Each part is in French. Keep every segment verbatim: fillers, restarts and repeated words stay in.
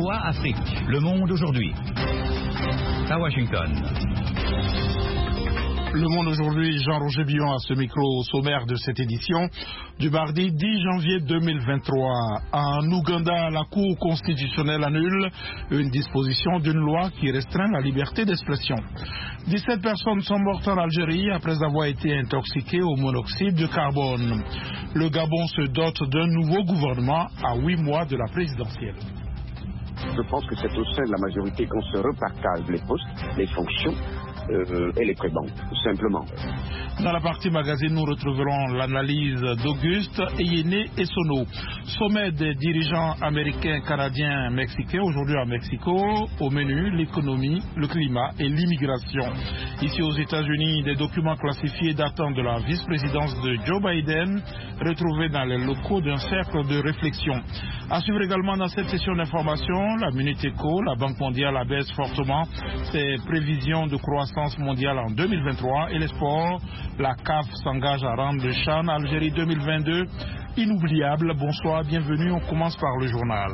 V O A Afrique. Le monde aujourd'hui. À Washington. Le Monde aujourd'hui, Jean-Roger Billon à ce micro au sommaire de cette édition du mardi dix janvier deux mille vingt-trois. En Ouganda, la Cour constitutionnelle annule une disposition d'une loi qui restreint la liberté d'expression. dix-sept personnes sont mortes en Algérie après avoir été intoxiquées au monoxyde de carbone. Le Gabon se dote d'un nouveau gouvernement à huit mois de la présidentielle. Je pense que c'est au sein de la majorité qu'on se repartage les postes, les fonctions euh, et les prébendes, tout simplement. Dans la partie magazine, nous retrouverons l'analyse d'Auguste Eyene Essono. Sommet des dirigeants américains, canadiens, mexicains, aujourd'hui à Mexico. Au menu, l'économie, le climat et l'immigration. Ici aux États-Unis, des documents classifiés datant de la vice-présidence de Joe Biden, retrouvés dans les locaux d'un cercle de réflexion. À suivre également dans cette session d'information, la Minute Éco, la Banque mondiale abaisse fortement ses prévisions de croissance mondiale en deux mille vingt-trois et les sports. La C A F s'engage à rendre le CHAN Algérie deux mille vingt-deux inoubliable. Bonsoir, bienvenue, on commence par le journal.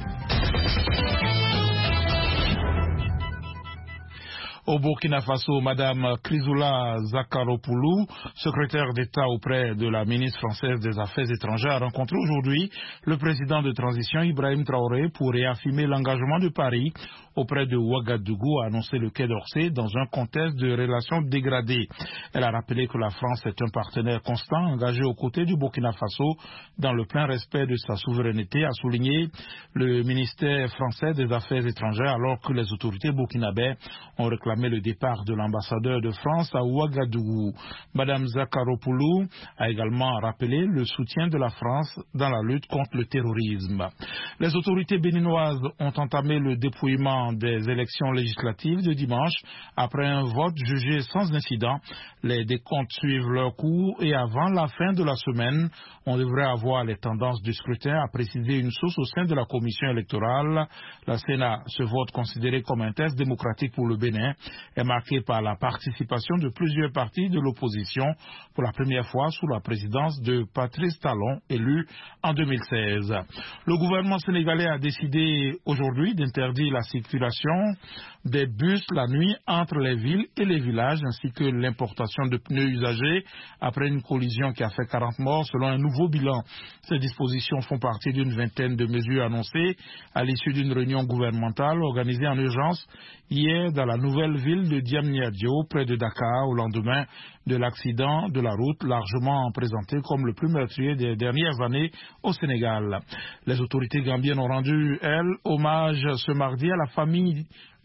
Au Burkina Faso, Madame Chrysoula Zakharopoulou, secrétaire d'État auprès de la ministre française des Affaires étrangères, a rencontré aujourd'hui le président de transition Ibrahim Traoré pour réaffirmer l'engagement de Paris auprès de Ouagadougou, a annoncé le Quai d'Orsay dans un contexte de relations dégradées. Elle a rappelé que la France est un partenaire constant engagé aux côtés du Burkina Faso dans le plein respect de sa souveraineté, a souligné le ministère français des Affaires étrangères alors que les autorités burkinabées ont réclamé le départ de l'ambassadeur de France à Ouagadougou. Madame Zakharopoulou a également rappelé le soutien de la France dans la lutte contre le terrorisme. Les autorités béninoises ont entamé le dépouillement des élections législatives de dimanche après un vote jugé sans incident. Les décomptes suivent leur cours et avant la fin de la semaine, on devrait avoir les tendances du scrutin, a précisé une source au sein de la commission électorale. La Sénat, ce vote considéré comme un test démocratique pour le Bénin, est marqué par la participation de plusieurs partis de l'opposition pour la première fois sous la présidence de Patrice Talon, élu en deux mille seize. Le gouvernement sénégalais a décidé aujourd'hui d'interdire la circulation des bus la nuit entre les villes et les villages, ainsi que l'importation de pneus usagés après une collision qui a fait quarante morts selon un nouveau bilan. Ces dispositions font partie d'une vingtaine de mesures annoncées à l'issue d'une réunion gouvernementale organisée en urgence hier dans la nouvelle ville de Diamniadio, près de Dakar, au lendemain de l'accident de la route largement présenté comme le plus meurtrier des dernières années au Sénégal. Les autorités gambiennes ont rendu, elles, hommage ce mardi à la famille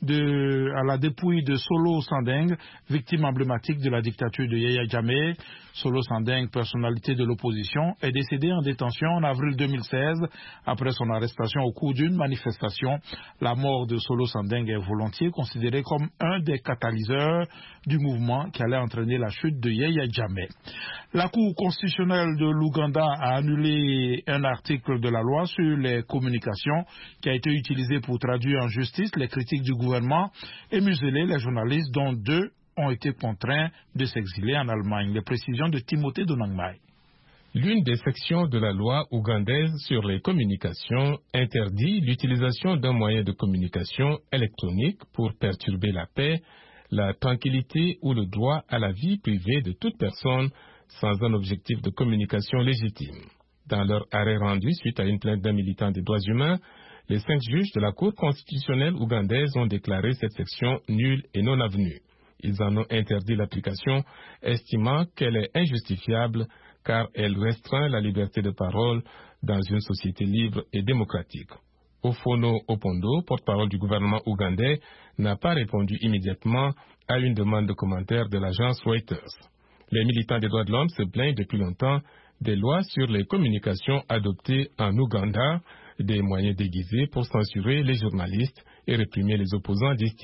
de, à la dépouille de Solo Sandeng, victime emblématique de la dictature de Yaya Jammeh. Solo Sandeng, personnalité de l'opposition, est décédé en détention en avril deux mille seize après son arrestation au cours d'une manifestation. La mort de Solo Sandeng est volontiers considérée comme un des catalyseurs du mouvement qui allait entraîner la chute de Yaya Jammeh. La Cour constitutionnelle de l'Ouganda a annulé un article de la loi sur les communications qui a été utilisé pour traduire en justice les critiques du gouvernement et museler les journalistes dont deux ont été contraints de s'exiler en Allemagne. Les précisions de Timothée Donangmai. L'une des sections de la loi ougandaise sur les communications interdit l'utilisation d'un moyen de communication électronique pour perturber la paix, la tranquillité ou le droit à la vie privée de toute personne sans un objectif de communication légitime. Dans leur arrêt rendu suite à une plainte d'un militant des droits humains, les cinq juges de la Cour constitutionnelle ougandaise ont déclaré cette section nulle et non avenue. Ils en ont interdit l'application, estimant qu'elle est injustifiable car elle restreint la liberté de parole dans une société libre et démocratique. Ofono Opondo, porte-parole du gouvernement ougandais, n'a pas répondu immédiatement à une demande de commentaire de l'agence Reuters. Les militants des droits de l'homme se plaignent depuis longtemps des lois sur les communications adoptées en Ouganda, des moyens déguisés pour censurer les journalistes et réprimer les opposants, disent-ils.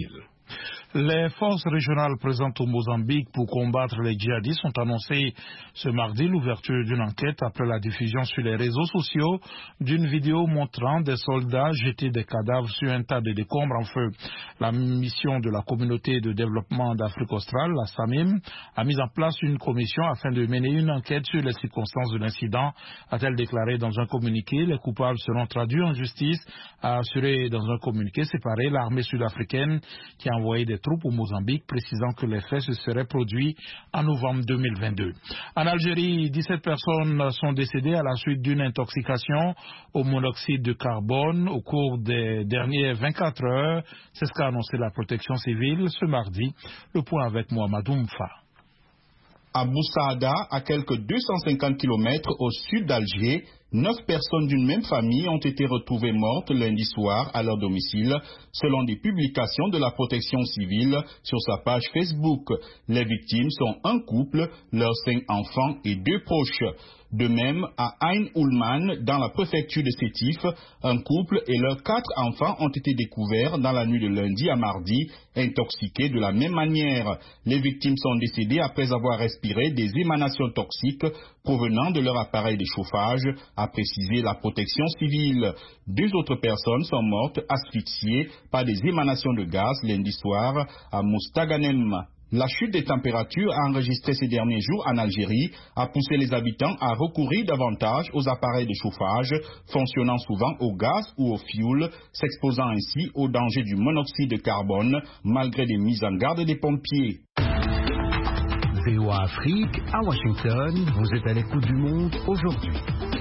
Les forces régionales présentes au Mozambique pour combattre les djihadistes ont annoncé ce mardi l'ouverture d'une enquête après la diffusion sur les réseaux sociaux d'une vidéo montrant des soldats jeter des cadavres sur un tas de décombres en feu. La mission de la communauté de développement d'Afrique australe, la SAMIM, a mis en place une commission afin de mener une enquête sur les circonstances de l'incident, a-t-elle déclaré dans un communiqué. Les coupables seront traduits en justice, a assuré dans un communiqué séparé l'armée sud-africaine qui a envoyé des troupes au Mozambique, précisant que les faits se seraient produits en novembre deux mille vingt-deux. En Algérie, dix-sept personnes sont décédées à la suite d'une intoxication au monoxyde de carbone au cours des dernières vingt-quatre heures. C'est ce qu'a annoncé la protection civile ce mardi. Le point avec Mohamedou Mfa. À Boussaada, à quelques deux cent cinquante kilomètres au sud d'Alger, neuf personnes d'une même famille ont été retrouvées mortes lundi soir à leur domicile, selon des publications de la protection civile sur sa page Facebook. Les victimes sont un couple, leurs cinq enfants et deux proches. De même, à Ain Oulman, dans la préfecture de Sétif, un couple et leurs quatre enfants ont été découverts dans la nuit de lundi à mardi, intoxiqués de la même manière. Les victimes sont décédées après avoir respiré des émanations toxiques provenant de leur appareil de chauffage, a précisé la protection civile. Deux autres personnes sont mortes asphyxiées par des émanations de gaz lundi soir à Moustaganem. La chute des températures enregistrée ces derniers jours en Algérie a poussé les habitants à recourir davantage aux appareils de chauffage, fonctionnant souvent au gaz ou au fioul, s'exposant ainsi au danger du monoxyde de carbone, malgré des mises en garde des pompiers. V O A Afrique, à Washington, vous êtes à l'écoute du monde aujourd'hui.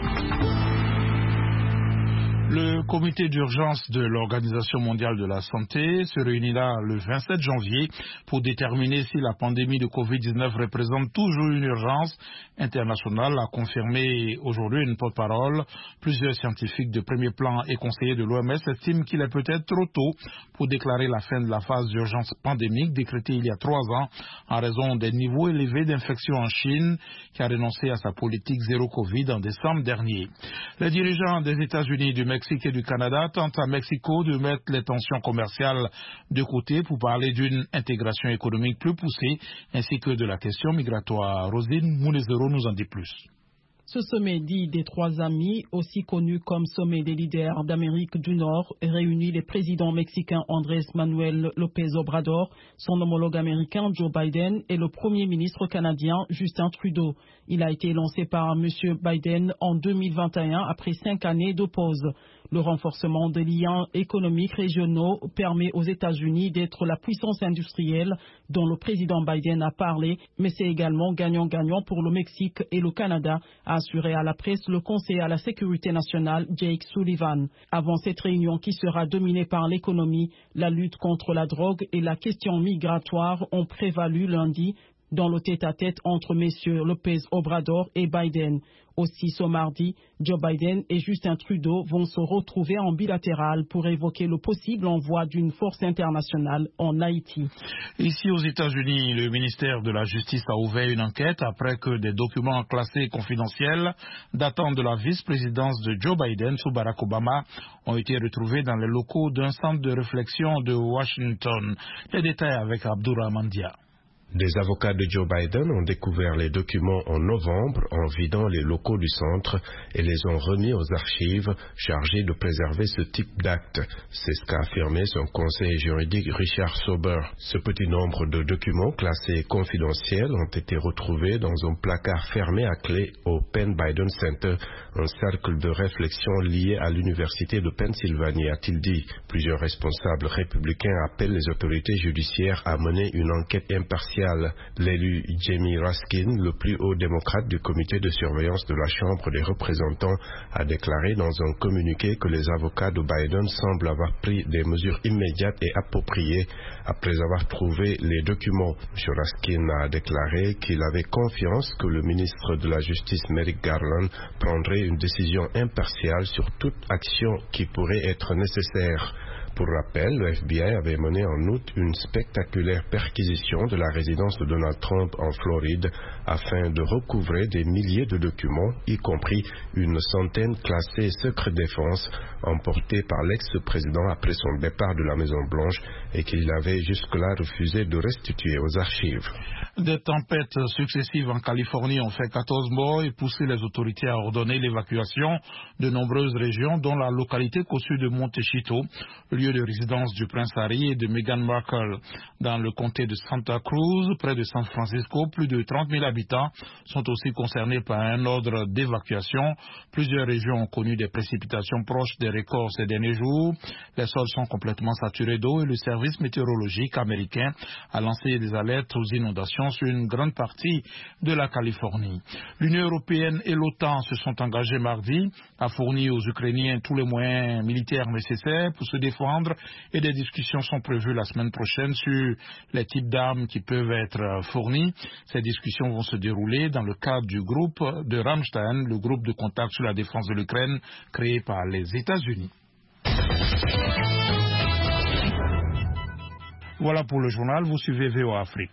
Le comité d'urgence de l'Organisation mondiale de la santé se réunira le vingt-sept janvier pour déterminer si la pandémie de covid dix-neuf représente toujours une urgence internationale, a confirmé aujourd'hui une porte-parole. Plusieurs scientifiques de premier plan et conseillers de l'O M S estiment qu'il est peut-être trop tôt pour déclarer la fin de la phase d'urgence pandémique décrétée il y a trois ans en raison des niveaux élevés d'infection en Chine, qui a renoncé à sa politique zéro Covid en décembre dernier. Les dirigeants des États-Unis, du Mexique et du Canada tentent à Mexico de mettre les tensions commerciales de côté pour parler d'une intégration économique plus poussée ainsi que de la question migratoire. Rosine Mounezero nous en dit plus. Ce sommet dit des trois amis, aussi connu comme sommet des leaders d'Amérique du Nord, réunit les présidents mexicains Andrés Manuel López Obrador, son homologue américain Joe Biden et le premier ministre canadien Justin Trudeau. Il a été lancé par M. Biden en deux mille vingt et un après cinq années de pause. Le renforcement des liens économiques régionaux permet aux États-Unis d'être la puissance industrielle dont le président Biden a parlé, mais c'est également gagnant-gagnant pour le Mexique et le Canada, a assuré à la presse le conseiller à la sécurité nationale Jake Sullivan. Avant cette réunion qui sera dominée par l'économie, la lutte contre la drogue et la question migratoire ont prévalu lundi dans le tête-à-tête entre messieurs López Obrador et Biden. Aussi, ce mardi, Joe Biden et Justin Trudeau vont se retrouver en bilatéral pour évoquer le possible envoi d'une force internationale en Haïti. Ici aux États-Unis, le ministère de la Justice a ouvert une enquête après que des documents classés confidentiels datant de la vice-présidence de Joe Biden sous Barack Obama ont été retrouvés dans les locaux d'un centre de réflexion de Washington. Les détails avec Abdourahmane Dia. Des avocats de Joe Biden ont découvert les documents en novembre en vidant les locaux du centre et les ont remis aux archives chargées de préserver ce type d'acte. C'est ce qu'a affirmé son conseiller juridique Richard Sauber. Ce petit nombre de documents classés confidentiels ont été retrouvés dans un placard fermé à clé au Penn Biden Center, un cercle de réflexion lié à l'université de Pennsylvanie, a-t-il dit. Plusieurs responsables républicains appellent les autorités judiciaires à mener une enquête impartiale. L'élu Jamie Raskin, le plus haut démocrate du comité de surveillance de la Chambre des représentants, a déclaré dans un communiqué que les avocats de Biden semblent avoir pris des mesures immédiates et appropriées après avoir trouvé les documents. M. Raskin a déclaré qu'il avait confiance que le ministre de la Justice Merrick Garland prendrait une décision impartiale sur toute action qui pourrait être nécessaire. Pour rappel, le F B I avait mené en août une spectaculaire perquisition de la résidence de Donald Trump en Floride afin de recouvrer des milliers de documents, y compris une centaine classés secret défense, emportés par l'ex-président après son départ de la Maison-Blanche et qu'il avait jusque-là refusé de restituer aux archives. Des tempêtes successives en Californie ont fait quatorze morts et poussé les autorités à ordonner l'évacuation de nombreuses régions, dont la localité cossue de Montecito, lieu de résidence du prince Harry et de Meghan Markle. Dans le comté de Santa Cruz, près de San Francisco, plus de trente mille habitants sont aussi concernés par un ordre d'évacuation. Plusieurs régions ont connu des précipitations proches des records ces derniers jours. Les sols sont complètement saturés d'eau et le service météorologique américain a lancé des alertes aux inondations sur une grande partie de la Californie. L'Union européenne et l'OTAN se sont engagés mardi à fournir aux Ukrainiens tous les moyens militaires nécessaires pour se défendre et des discussions sont prévues la semaine prochaine sur les types d'armes qui peuvent être fournis. Ces discussions vont se dérouler dans le cadre du groupe de Ramstein, le groupe de contact sur la défense de l'Ukraine créé par les États-Unis. Voilà pour le journal, vous suivez V O A Afrique.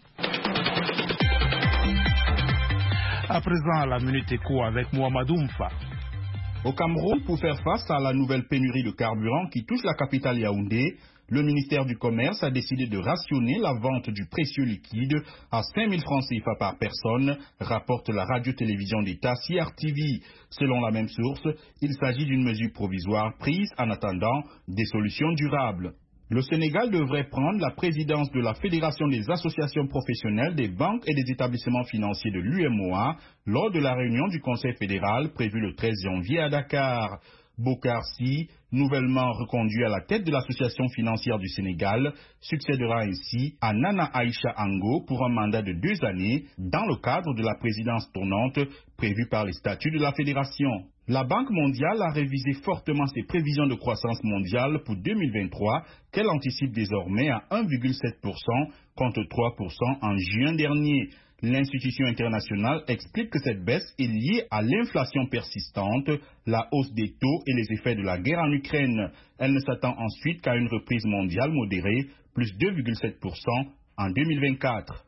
À présent, la Minute Éco avec Mohamedou Mfa. Au Cameroun, pour faire face à la nouvelle pénurie de carburant qui touche la capitale Yaoundé, le ministère du Commerce a décidé de rationner la vente du précieux liquide à cinq mille francs C F A par personne, rapporte la radio-télévision d'État C R T V. Selon la même source, il s'agit d'une mesure provisoire prise en attendant des solutions durables. Le Sénégal devrait prendre la présidence de la Fédération des associations professionnelles des banques et des établissements financiers de l'U M O A lors de la réunion du Conseil fédéral prévue le treize janvier à Dakar. Bokar Sy, nouvellement reconduit à la tête de l'Association financière du Sénégal, succédera ainsi à Nana Aïcha Ango pour un mandat de deux années dans le cadre de la présidence tournante prévue par les statuts de la Fédération. La Banque mondiale a révisé fortement ses prévisions de croissance mondiale pour deux mille vingt-trois, qu'elle anticipe désormais à un virgule sept pour cent contre trois pour cent en juin dernier. L'institution internationale explique que cette baisse est liée à l'inflation persistante, la hausse des taux et les effets de la guerre en Ukraine. Elle ne s'attend ensuite qu'à une reprise mondiale modérée, plus deux virgule sept pour cent en deux mille vingt-quatre.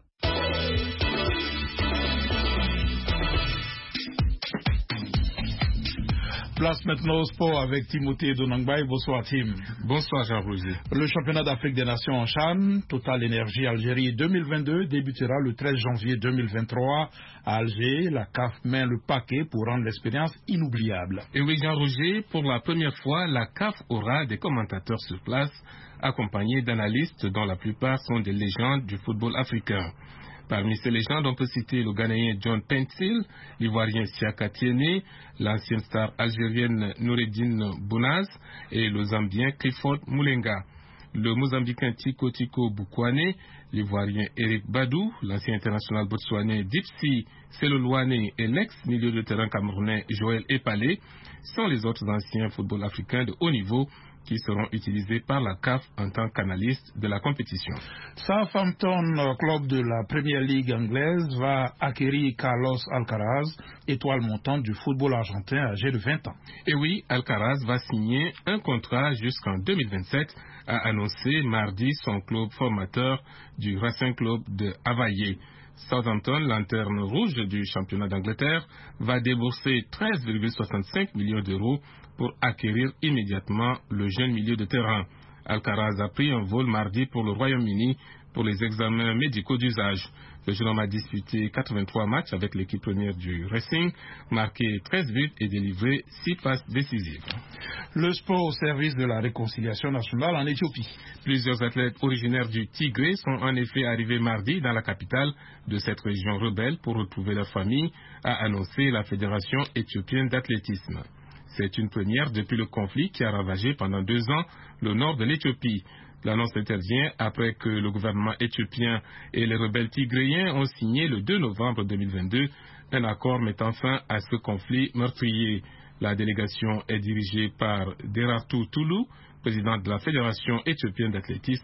Place maintenant au sport avec Timothée Donangbaye. Bonsoir Tim. Bonsoir Jean-Roger. Le championnat d'Afrique des Nations en CHAN, Total Énergie Algérie deux mille vingt-deux, débutera le treize janvier deux mille vingt-trois à Alger. La C A F met le paquet pour rendre l'expérience inoubliable. Et oui Jean-Roger, pour la première fois, la C A F aura des commentateurs sur place, accompagnés d'analystes dont la plupart sont des légendes du football africain. Parmi ces légendes, on peut citer le Ghanéen John Pentil, l'Ivoirien Siaka Tiéné, l'ancienne star algérienne Noureddine Bounaz et le Zambien Clifford Moulenga. Le Mozambicain Tiko Tiko Boukwane, l'Ivoirien Eric Badou, l'ancien international botswanais Dipsy Selolwane et l'ex-milieu de terrain camerounais Joël Epalé sont les autres anciens football africains de haut niveau qui seront utilisés par la C A F en tant qu'analystes de la compétition. Southampton, club de la Premier League anglaise, va acquérir Carlos Alcaraz, étoile montante du football argentin âgé de vingt ans. Et oui, Alcaraz va signer un contrat jusqu'en deux mille vingt-sept, a annoncé mardi son club formateur du Racing Club de Havaïe. Southampton, lanterne rouge du championnat d'Angleterre, va débourser treize virgule soixante-cinq millions d'euros pour acquérir immédiatement le jeune milieu de terrain. Alcaraz a pris un vol mardi pour le Royaume-Uni pour les examens médicaux d'usage. Le jeune homme a disputé quatre-vingt-trois matchs avec l'équipe première du Racing, marqué treize buts et délivré six passes décisives. Le sport au service de la réconciliation nationale en Éthiopie. Plusieurs athlètes originaires du Tigré sont en effet arrivés mardi dans la capitale de cette région rebelle pour retrouver leur famille, a annoncé la Fédération éthiopienne d'athlétisme. C'est une première depuis le conflit qui a ravagé pendant deux ans le nord de l'Éthiopie. L'annonce intervient après que le gouvernement éthiopien et les rebelles tigréens ont signé le deux novembre deux mille vingt-deux un accord mettant fin à ce conflit meurtrier. La délégation est dirigée par Derartu Tulu, président de la Fédération éthiopienne d'athlétisme,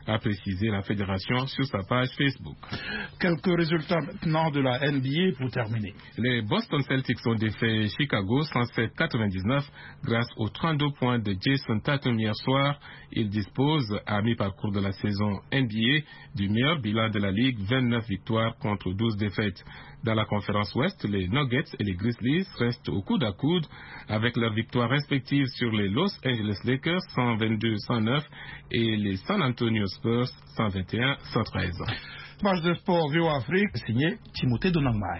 a précisé la fédération sur sa page Facebook. Quelques résultats maintenant de la N B A pour terminer. Les Boston Celtics ont défait Chicago cent sept à quatre-vingt-dix-neuf grâce aux trente-deux points de Jason Tatum hier soir. Ils disposent, à mi-parcours de la saison N B A, du meilleur bilan de la Ligue, vingt-neuf victoires contre douze défaites. Dans la conférence Ouest, les Nuggets et les Grizzlies restent au coude à coude avec leurs victoires respectives sur les Los Angeles Lakers cent vingt-deux à cent neuf et les San Antonio Spurs cent vingt et un à cent treize. Page de sport V O Afrique, signé Timothée Donangmai.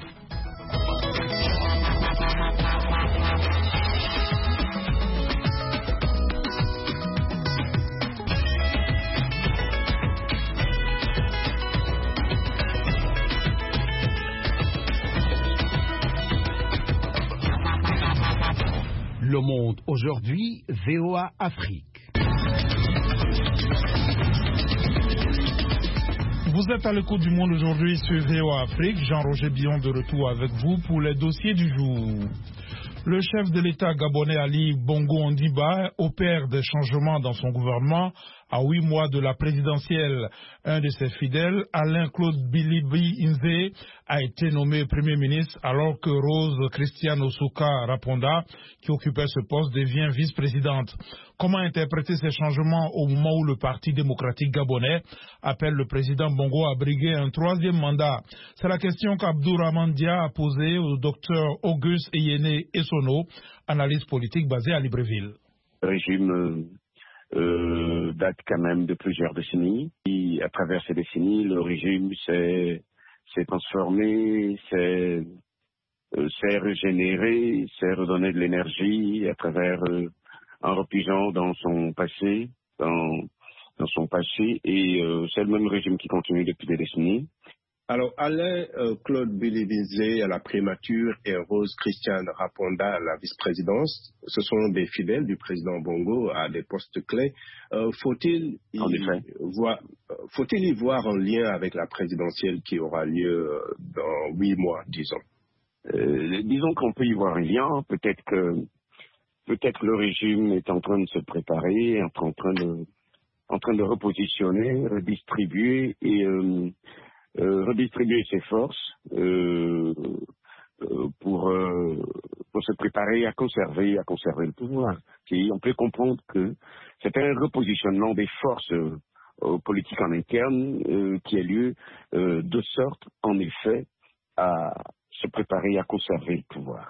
Le Monde aujourd'hui, V O A Afrique. Vous êtes à l'écoute du Monde aujourd'hui sur V O A Afrique. Jean-Roger Billon de retour avec vous pour les dossiers du jour. Le chef de l'État gabonais Ali Bongo Ondimba opère des changements dans son gouvernement à huit mois de la présidentielle. Un de ses fidèles, Alain-Claude Bilibi Inze, a été nommé Premier ministre alors que Rose Christiane Osoka Raponda, qui occupait ce poste, devient vice-présidente. Comment interpréter ces changements au moment où le Parti démocratique gabonais appelle le président Bongo à briguer un troisième mandat? C'est la question qu'Abdourahmane Dia a posée au docteur Auguste Eyene Essono, analyste politique basé à Libreville. Le régime euh, date quand même de plusieurs décennies. Et à travers ces décennies, le régime s'est, s'est transformé, s'est, euh, s'est régénéré, s'est redonné de l'énergie à travers... Euh, en repuisant dans son passé, dans, dans son passé, et euh, c'est le même régime qui continue depuis des décennies. Alors, Alain euh, Claude Bilibi à la primature et Rose Christiane Raponda à la vice-présidence, ce sont des fidèles du président Bongo à des postes clés. Euh, faut-il, y en effet. voir, faut-il y voir un lien avec la présidentielle qui aura lieu dans huit mois, disons? Euh, disons qu'on peut y voir un lien, peut-être que Peut-être le régime est en train de se préparer, en train de, en train de repositionner, redistribuer et euh, euh, redistribuer ses forces euh, euh, pour, euh, pour se préparer à conserver, à conserver le pouvoir. Et on peut comprendre que c'est un repositionnement des forces euh, politiques en interne euh, qui a lieu euh, de sorte, en effet, à se préparer à conserver le pouvoir.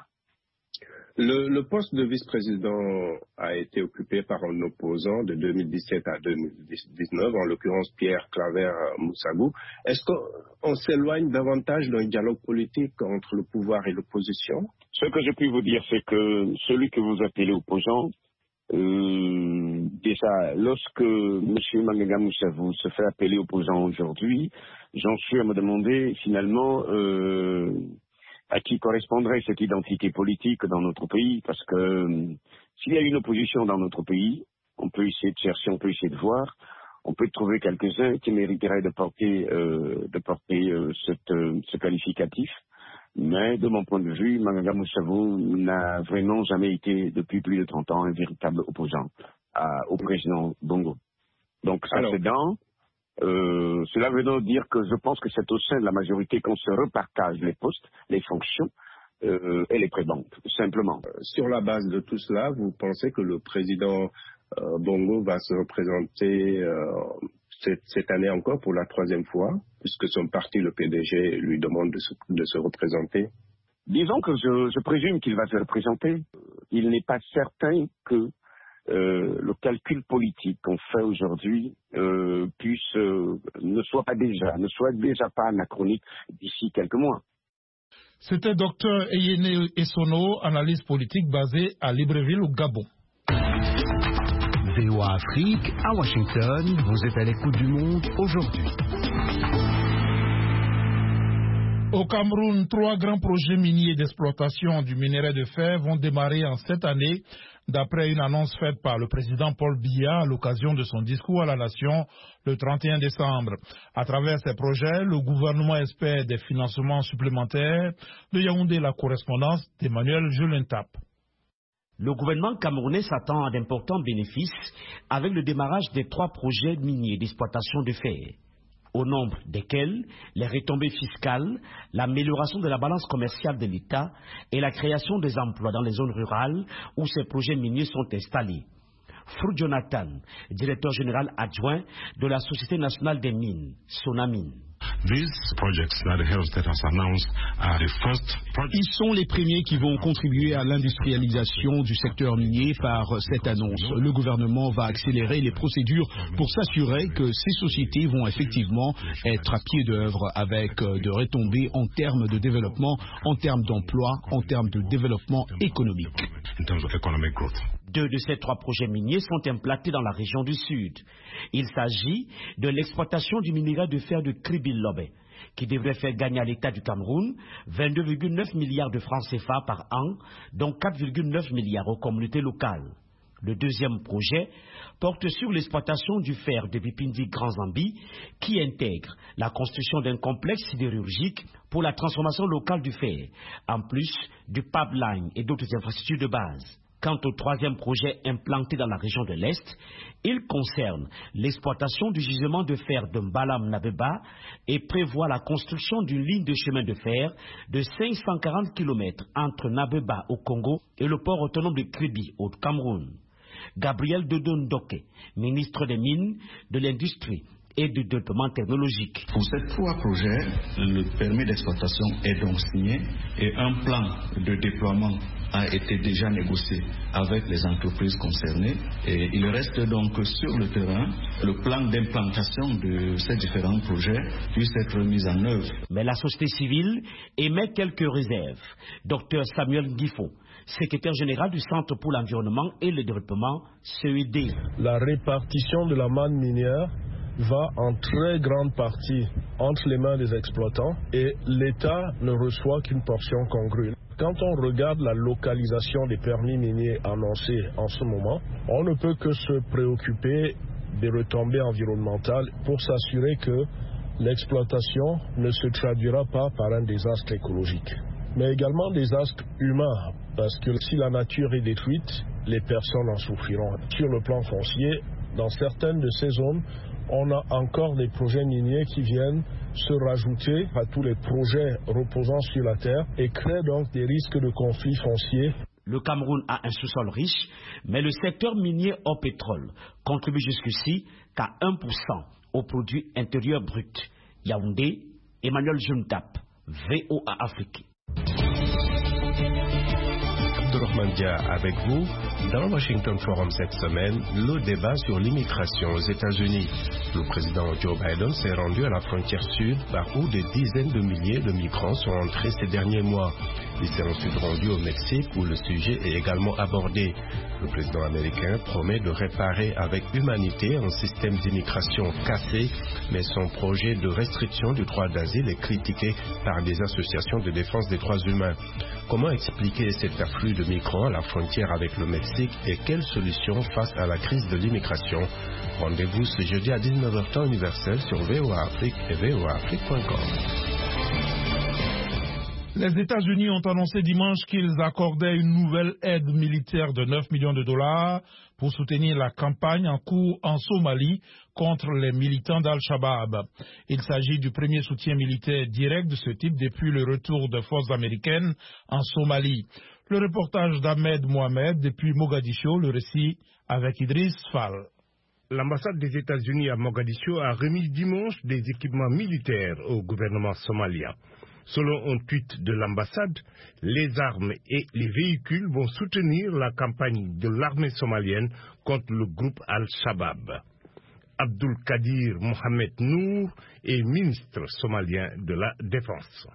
Le, le poste de vice-président a été occupé par un opposant de deux mille dix-sept à deux mille dix-neuf, en l'occurrence Pierre Claver Moussagou. Est-ce qu'on s'éloigne davantage d'un dialogue politique entre le pouvoir et l'opposition? Ce que je puis vous dire, c'est que celui que vous appelez opposant, euh, déjà, lorsque M. Manganga Moussagou se fait appeler opposant aujourd'hui, j'en suis à me demander finalement... Euh, à qui correspondrait cette identité politique dans notre pays, parce que euh, s'il y a une opposition dans notre pays, on peut essayer de chercher, on peut essayer de voir, on peut trouver quelques-uns qui mériteraient de porter, euh, de porter euh, cette, euh, ce qualificatif, mais de mon point de vue, Manganga Moussagou n'a vraiment jamais été, depuis plus de trente ans, un véritable opposant à, au président Bongo. Donc ça c'est dans... Euh, cela veut donc dire que je pense que c'est au sein de la majorité qu'on se repartage les postes, les fonctions euh, et les prébendes, simplement. Sur la base de tout cela, vous pensez que le président euh, Bongo va se représenter euh, cette, cette année encore pour la troisième fois, puisque son parti, le P D G, lui demande de se, de se représenter? Disons que je, je présume qu'il va se représenter. Il n'est pas certain que Euh, le calcul politique qu'on fait aujourd'hui euh, puisse euh, ne soit pas déjà, ne soit déjà pas anachronique d'ici quelques mois. C'était docteur Eyene Essono, analyste politique basé à Libreville au Gabon. V O A Afrique, à Washington, vous êtes à l'écoute du Monde aujourd'hui. Au Cameroun, trois grands projets miniers d'exploitation du minerai de fer vont démarrer en cette année, d'après une annonce faite par le président Paul Biya à l'occasion de son discours à la nation le trente et un décembre. À travers ces projets, le gouvernement espère des financements supplémentaires. De Yaoundé, la correspondance d'Emmanuel Julentap. Le gouvernement camerounais s'attend à d'importants bénéfices avec le démarrage des trois projets miniers d'exploitation de fer, au nombre desquels les retombées fiscales, l'amélioration de la balance commerciale de l'État et la création des emplois dans les zones rurales où ces projets miniers sont installés. Frou Jonathan, directeur général adjoint de la Société nationale des mines, Sonamine. Ils sont les premiers qui vont contribuer à l'industrialisation du secteur minier par cette annonce. Le gouvernement va accélérer les procédures pour s'assurer que ces sociétés vont effectivement être à pied d'œuvre avec de retombées en termes de développement, en termes d'emploi, en termes de développement économique. Deux de ces trois projets miniers sont implantés dans la région du Sud. Il s'agit de l'exploitation du minerai de fer de Kribi-Lobé, qui devrait faire gagner à l'État du Cameroun vingt-deux virgule neuf milliards de francs C F A par an, dont quatre virgule neuf milliards aux communautés locales. Le deuxième projet porte sur l'exploitation du fer de Bipindi Grand Zambi, qui intègre la construction d'un complexe sidérurgique pour la transformation locale du fer, en plus du pipeline et d'autres infrastructures de base. Quant au troisième projet implanté dans la région de l'Est, il concerne l'exploitation du gisement de fer de Mbalam-Nabeba et prévoit la construction d'une ligne de chemin de fer de cinq cent quarante kilomètres entre Nabeba au Congo et le port autonome de Kribi au Cameroun. Gabriel Dodo Ndoke, ministre des Mines, de l'Industrie et du développement technologique. Pour ces trois projets, le permis d'exploitation est donc signé et un plan de déploiement a été déjà négocié avec les entreprises concernées et il reste donc sur le terrain le plan d'implantation de ces différents projets puisse être mis en œuvre. Mais la société civile émet quelques réserves. Docteur Samuel Ngifo, secrétaire général du Centre pour l'environnement et le développement, C E D. La répartition de la manne minière va en très grande partie entre les mains des exploitants et l'État ne reçoit qu'une portion congrue. Quand on regarde la localisation des permis miniers annoncés en ce moment, on ne peut que se préoccuper des retombées environnementales pour s'assurer que l'exploitation ne se traduira pas par un désastre écologique, mais également des désastres humains, parce que si la nature est détruite, les personnes en souffriront. Sur le plan foncier, dans certaines de ces zones, on a encore des projets miniers qui viennent se rajouter à tous les projets reposant sur la terre et créent donc des risques de conflits fonciers. Le Cameroun a un sous-sol riche, mais le secteur minier au pétrole contribue jusqu'ici qu'à un pour cent au produit intérieur brut. Yaoundé, Emmanuel Juntap, V O A Afrique. Abdourahmane Dia avec vous. Dans Washington Forum cette semaine, le débat sur l'immigration aux États-Unis. Le président Joe Biden s'est rendu à la frontière sud par où des dizaines de milliers de migrants sont entrés ces derniers mois. Il s'est ensuite rendu au Mexique où le sujet est également abordé. Le président américain promet de réparer avec humanité un système d'immigration cassé, mais son projet de restriction du droit d'asile est critiqué par des associations de défense des droits humains. Comment expliquer cet afflux de migrants à la frontière avec le Mexique et quelles solutions face à la crise de l'immigration? Rendez-vous ce jeudi à dix-neuf heures temps universel sur V O A Afrique et V O A Afrique point com. Les États-Unis ont annoncé dimanche qu'ils accordaient une nouvelle aide militaire de neuf millions de dollars pour soutenir la campagne en cours en Somalie contre les militants d'Al-Shabaab. Il s'agit du premier soutien militaire direct de ce type depuis le retour de forces américaines en Somalie. Le reportage d'Ahmed Mohamed depuis Mogadiscio, le récit avec Idriss Fall. L'ambassade des États-Unis à Mogadiscio a remis dimanche des équipements militaires au gouvernement somalien. Selon un tweet de l'ambassade, les armes et les véhicules vont soutenir la campagne de l'armée somalienne contre le groupe Al-Shabaab. Abdul Kadir Mohamed Nour est ministre somalien de la Défense.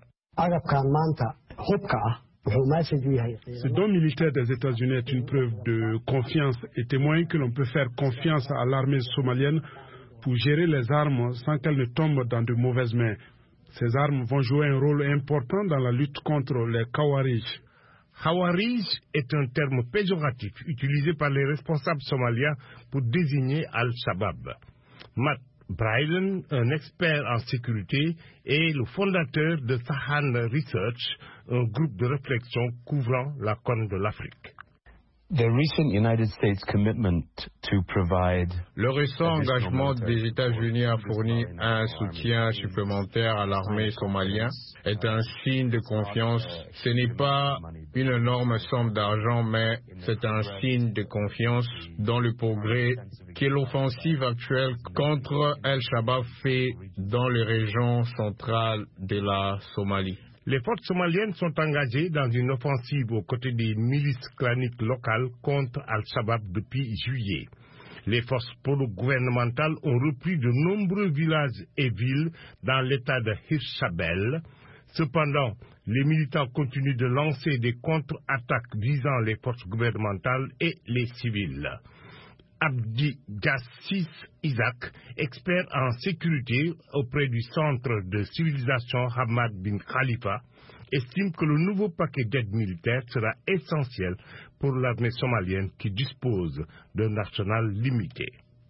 Ce don militaire des États-Unis est une preuve de confiance et témoigne que l'on peut faire confiance à l'armée somalienne pour gérer les armes sans qu'elles ne tombent dans de mauvaises mains. Ces armes vont jouer un rôle important dans la lutte contre les Khawarij. Khawarij est un terme péjoratif utilisé par les responsables somaliens pour désigner Al-Shabaab. Matt Bryden, un expert en sécurité, est le fondateur de Sahan Research, un groupe de réflexion couvrant la corne de l'Afrique. Le récent engagement des États-Unis à fournir un soutien supplémentaire à l'armée somalienne est un signe de confiance. Ce n'est pas une énorme somme d'argent, mais c'est un signe de confiance dans le progrès que l'offensive actuelle contre Al-Shabaab fait dans les régions centrales de la Somalie. Les forces somaliennes sont engagées dans une offensive aux côtés des milices claniques locales contre Al-Shabaab depuis juillet. Les forces pro-gouvernementales ont repris de nombreux villages et villes dans l'état de Hirshabelle. Cependant, les militants continuent de lancer des contre-attaques visant les forces gouvernementales et les civils. Abdi Gassis Isaac, expert en sécurité auprès du Centre de civilisation Hamad bin Khalifa, estime que le nouveau paquet d'aide militaire sera essentiel pour l'armée somalienne qui dispose d'un arsenal limité.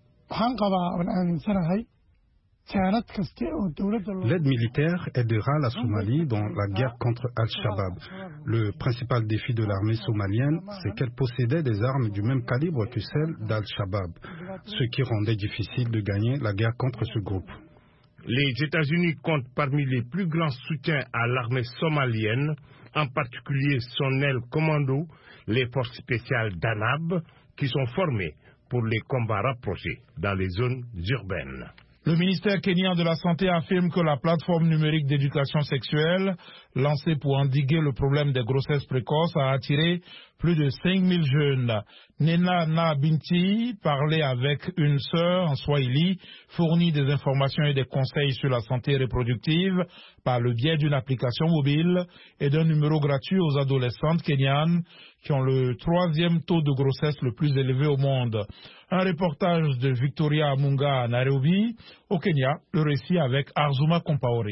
L'aide militaire aidera la Somalie dans la guerre contre Al-Shabaab. Le principal défi de l'armée somalienne, c'est qu'elle possédait des armes du même calibre que celles d'Al-Shabaab, ce qui rendait difficile de gagner la guerre contre ce groupe. Les États-Unis comptent parmi les plus grands soutiens à l'armée somalienne, en particulier son aile commando, les forces spéciales d'Anab, qui sont formées pour les combats rapprochés dans les zones urbaines. Le ministère kenyan de la Santé affirme que la plateforme numérique d'éducation sexuelle, lancée pour endiguer le problème des grossesses précoces, a attiré plus de cinq mille jeunes. Nena Na Binti parlait avec une sœur en Swahili, fournit des informations et des conseils sur la santé reproductive par le biais d'une application mobile et d'un numéro gratuit aux adolescentes kenyanes qui ont le troisième taux de grossesse le plus élevé au monde. Un reportage de Victoria Amunga à Nairobi, au Kenya, le récit avec Arzuma Kompaore.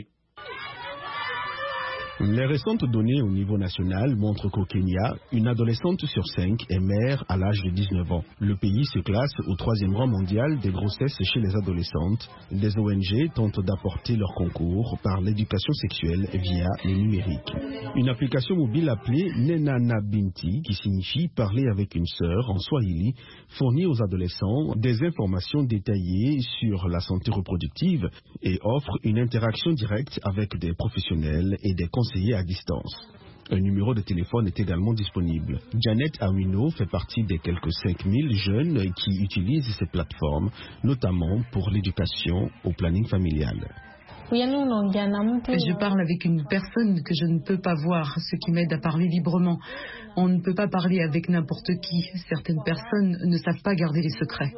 Les récentes données au niveau national montrent qu'au Kenya, une adolescente sur cinq est mère à l'âge de dix-neuf ans. Le pays se classe au troisième rang mondial des grossesses chez les adolescentes. Des O N G tentent d'apporter leur concours par l'éducation sexuelle via le numérique. Une application mobile appelée Nena Na Binti, qui signifie parler avec une sœur en Swahili, fournit aux adolescents des informations détaillées sur la santé reproductive et offre une interaction directe avec des professionnels et des conseillers à distance. Un numéro de téléphone est également disponible. Janet Awino fait partie des quelques cinq mille jeunes qui utilisent ces plateformes, notamment pour l'éducation au planning familial. Je parle avec une personne que je ne peux pas voir, ce qui m'aide à parler librement. On ne peut pas parler avec n'importe qui. Certaines personnes ne savent pas garder les secrets.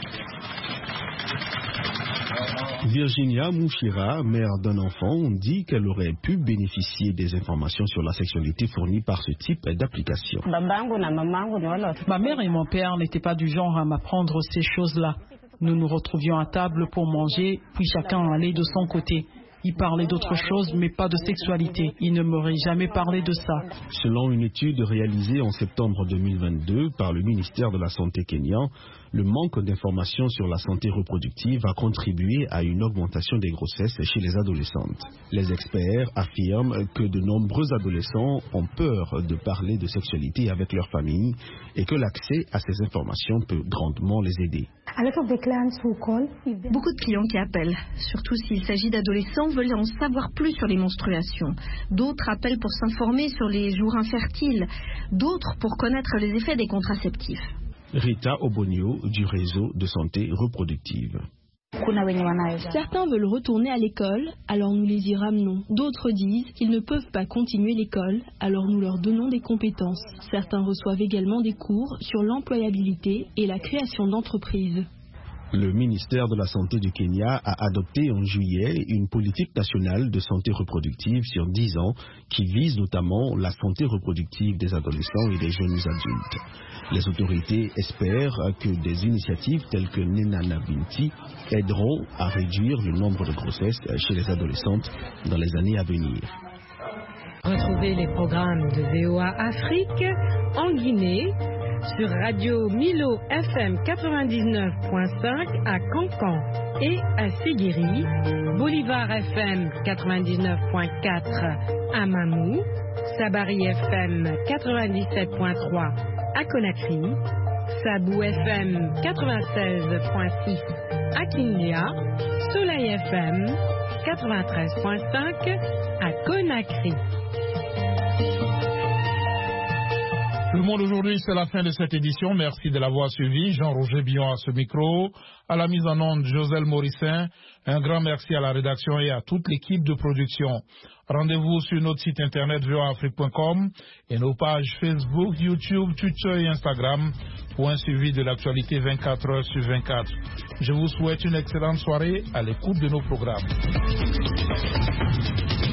Virginia Mouchira, mère d'un enfant, dit qu'elle aurait pu bénéficier des informations sur la sexualité fournies par ce type d'application. Ma mère et mon père n'étaient pas du genre à m'apprendre ces choses-là. Nous nous retrouvions à table pour manger, puis chacun allait de son côté. Ils parlaient d'autre chose, mais pas de sexualité. Ils ne m'auraient jamais parlé de ça. Selon une étude réalisée en septembre deux mille vingt-deux par le ministère de la Santé kényan, le manque d'informations sur la santé reproductive a contribué à une augmentation des grossesses chez les adolescentes. Les experts affirment que de nombreux adolescents ont peur de parler de sexualité avec leur famille et que l'accès à ces informations peut grandement les aider. Beaucoup de clients qui appellent, surtout s'il s'agit d'adolescents, veulent en savoir plus sur les menstruations. D'autres appellent pour s'informer sur les jours infertiles, d'autres pour connaître les effets des contraceptifs. Rita Obonio du réseau de santé reproductive. Certains veulent retourner à l'école, alors nous les y ramenons. D'autres disent qu'ils ne peuvent pas continuer l'école, alors nous leur donnons des compétences. Certains reçoivent également des cours sur l'employabilité et la création d'entreprises. Le ministère de la Santé du Kenya a adopté en juillet une politique nationale de santé reproductive sur dix ans qui vise notamment la santé reproductive des adolescents et des jeunes adultes. Les autorités espèrent que des initiatives telles que Nena Na Binti aideront à réduire le nombre de grossesses chez les adolescentes dans les années à venir. Retrouvez les programmes de V O A Afrique en Guinée sur Radio Milo F M quatre-vingt-dix-neuf point cinq à Cancan et à Séguéry, Bolivar F M quatre-vingt-dix-neuf point quatre à Mamou, Sabari F M quatre-vingt-dix-sept point trois à Conakry, Sabou F M quatre-vingt-seize point six à Kindia, Soleil F M quatre-vingt-treize point cinq à Conakry. Tout le monde, aujourd'hui, c'est la fin de cette édition. Merci de l'avoir suivi. Jean-Roger Billon à ce micro. À la mise en onde, Joselle Morissin. Un grand merci à la rédaction et à toute l'équipe de production. Rendez-vous sur notre site internet v o a afrique point com et nos pages Facebook, YouTube, Twitter et Instagram pour un suivi de l'actualité vingt-quatre heures sur vingt-quatre. Je vous souhaite une excellente soirée à l'écoute de nos programmes.